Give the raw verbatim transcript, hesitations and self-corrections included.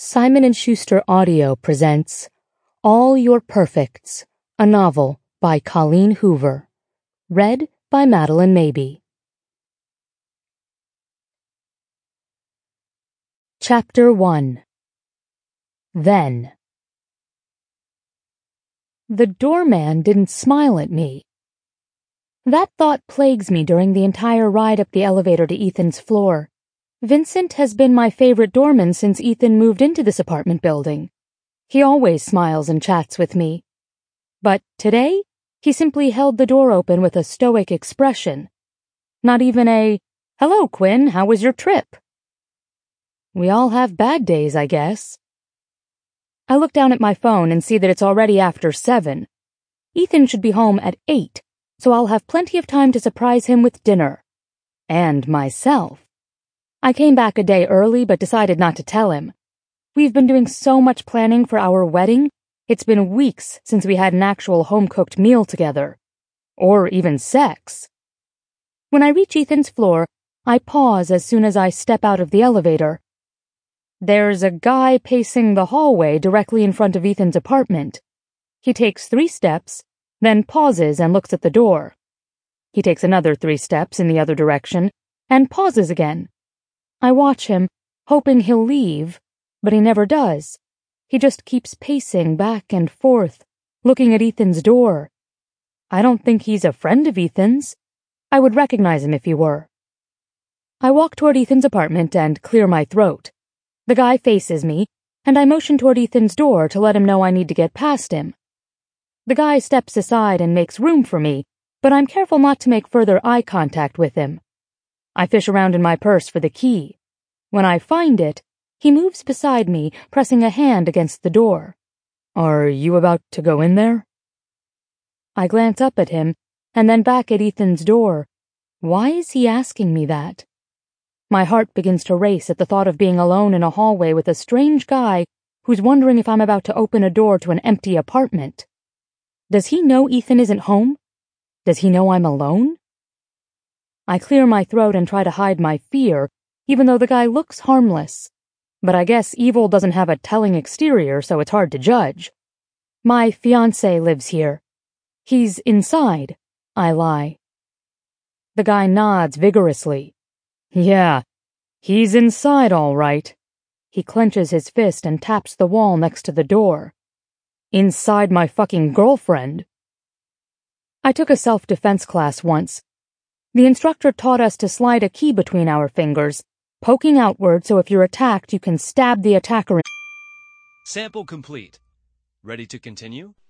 Simon and Schuster Audio presents All Your Perfects, a novel by Colleen Hoover. Read by Madeline Mabie. Chapter one. Then. The doorman didn't smile at me. That thought plagues me during the entire ride up the elevator to Ethan's floor. Vincent has been my favorite doorman since Ethan moved into this apartment building. He always smiles and chats with me. But today, he simply held the door open with a stoic expression. Not even a, "Hello, Quinn, how was your trip?" We all have bad days, I guess. I look down at my phone and see that it's already after seven. Ethan should be home at eight, so I'll have plenty of time to surprise him with dinner. And myself. I came back a day early but decided not to tell him. We've been doing so much planning for our wedding, it's been weeks since we had an actual home-cooked meal together. Or even sex. When I reach Ethan's floor, I pause as soon as I step out of the elevator. There's a guy pacing the hallway directly in front of Ethan's apartment. He takes three steps, then pauses and looks at the door. He takes another three steps in the other direction, and pauses again. I watch him, hoping he'll leave, but he never does. He just keeps pacing back and forth, looking at Ethan's door. I don't think he's a friend of Ethan's. I would recognize him if he were. I walk toward Ethan's apartment and clear my throat. The guy faces me, and I motion toward Ethan's door to let him know I need to get past him. The guy steps aside and makes room for me, but I'm careful not to make further eye contact with him. I fish around in my purse for the key. When I find it, he moves beside me, pressing a hand against the door. "Are you about to go in there?" I glance up at him, and then back at Ethan's door. Why is he asking me that? My heart begins to race at the thought of being alone in a hallway with a strange guy who's wondering if I'm about to open a door to an empty apartment. Does he know Ethan isn't home? Does he know I'm alone? I clear my throat and try to hide my fear, even though the guy looks harmless. But I guess evil doesn't have a telling exterior, so it's hard to judge. My fiancé lives here. He's inside, I lie. The guy nods vigorously. Yeah, he's inside all right. He clenches his fist and taps the wall next to the door. Inside my fucking girlfriend. I took a self-defense class once. The instructor taught us to slide a key between our fingers, poking outward so if you're attacked you can stab the attacker in. Sample complete. Ready to continue?